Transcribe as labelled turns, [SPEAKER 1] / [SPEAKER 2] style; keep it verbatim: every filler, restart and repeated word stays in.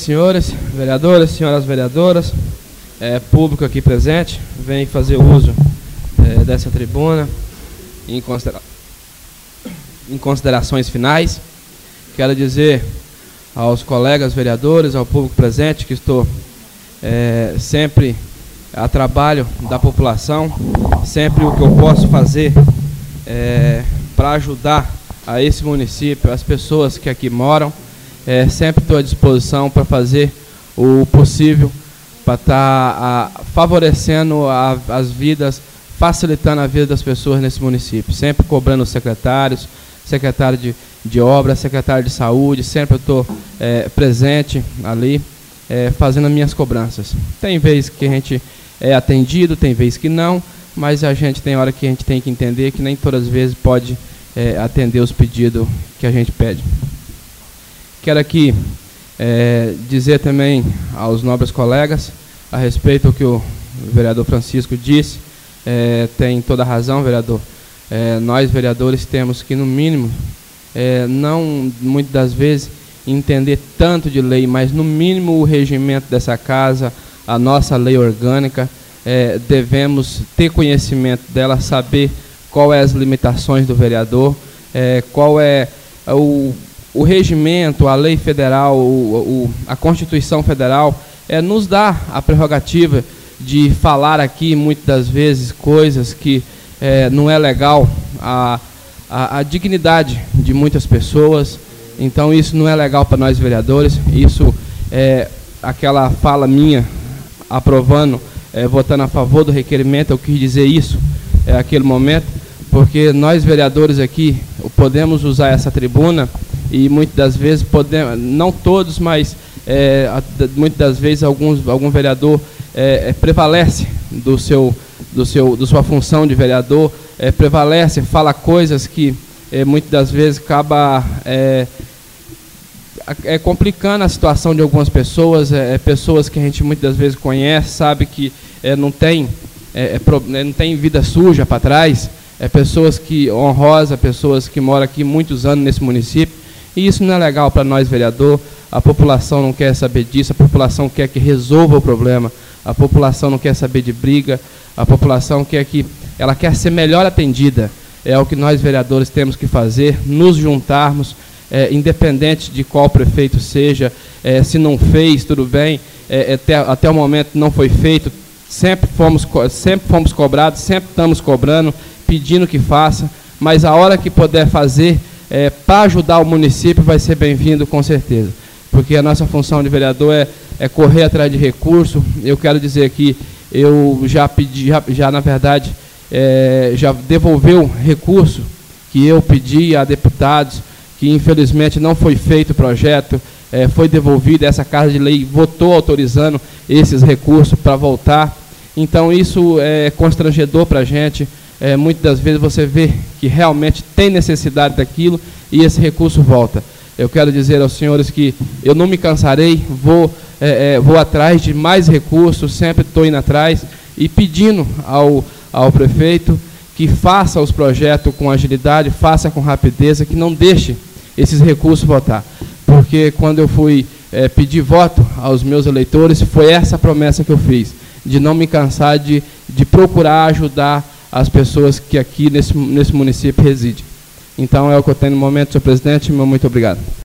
[SPEAKER 1] senhores vereadores, senhoras vereadoras, é, público aqui presente, vem fazer uso é, dessa tribuna em, considera em considerações finais. Quero dizer aos colegas vereadores, ao público presente, que estou é, sempre a trabalho da população, sempre o que eu posso fazer é, para ajudar a esse município, as pessoas que aqui moram, é, sempre estou à disposição para fazer o possível para estar tá, favorecendo a, as vidas, facilitando a vida das pessoas nesse município, sempre cobrando os secretários, secretário de, de obras, secretário de saúde, sempre eu estou é, presente ali, é, fazendo as minhas cobranças. Tem vezes que a gente é atendido, tem vezes que não, mas a gente tem hora que a gente tem que entender que nem todas as vezes pode é, atender os pedidos que a gente pede. Quero aqui é, dizer também aos nobres colegas, a respeito do que o vereador Francisco disse, é, tem toda a razão, vereador. É, nós, vereadores, temos que, no mínimo, é, não, muitas das vezes, entender tanto de lei, mas, no mínimo, o regimento dessa casa, a nossa lei orgânica, é, devemos ter conhecimento dela, saber qual é as limitações do vereador, é, qual é o, o regimento, a lei federal, o, o, a Constituição Federal, é, nos dá a prerrogativa de falar aqui, muitas das vezes, coisas que é, não é legal, a, a, a dignidade de muitas pessoas. Então, isso não é legal para nós, vereadores. Isso é aquela fala minha, aprovando, é, votando a favor do requerimento, eu quis dizer isso, é aquele momento, porque nós, vereadores aqui, podemos usar essa tribuna e muitas das vezes, podemos, não todos, mas é, muitas das vezes alguns, algum vereador é, é, prevalece do seu, do seu, da sua função de vereador, é, prevalece, fala coisas que é, muitas das vezes acaba é, é, complicando a situação de algumas pessoas, é, é, pessoas que a gente muitas das vezes conhece, sabe que é, não, tem, é, é, pro, não tem vida suja para trás, é, pessoas que honrosas, pessoas que moram aqui muitos anos nesse município, e isso não é legal para nós, vereador. A população não quer saber disso, a população quer que resolva o problema, a população não quer saber de briga, a população quer que ela quer ser melhor atendida. É o que nós, vereadores, temos que fazer, nos juntarmos, é, independente de qual prefeito seja, é, se não fez, tudo bem, é, até, até o momento não foi feito, sempre fomos, sempre fomos cobrados, sempre estamos cobrando, pedindo que faça, mas a hora que puder fazer, é, para ajudar o município, vai ser bem-vindo com certeza. Porque a nossa função de vereador é, é correr atrás de recurso. Eu quero dizer aqui, eu já pedi, já, já na verdade, é, já devolveu recurso que eu pedi a deputados, que infelizmente não foi feito o projeto, é, foi devolvido, essa Casa de Lei votou autorizando esses recursos para voltar. Então isso é constrangedor para a gente. É, muitas das vezes você vê que realmente tem necessidade daquilo e esse recurso volta. Eu quero dizer aos senhores que eu não me cansarei, vou, é, é, vou atrás de mais recursos, sempre estou indo atrás e pedindo ao, ao prefeito que faça os projetos com agilidade, faça com rapidez, que não deixe esses recursos voltar. Porque quando eu fui é, pedir voto aos meus eleitores, foi essa promessa que eu fiz, de não me cansar de, de procurar ajudar as pessoas que aqui nesse, nesse município residem. Então é o que eu tenho no momento, senhor presidente. Muito obrigado.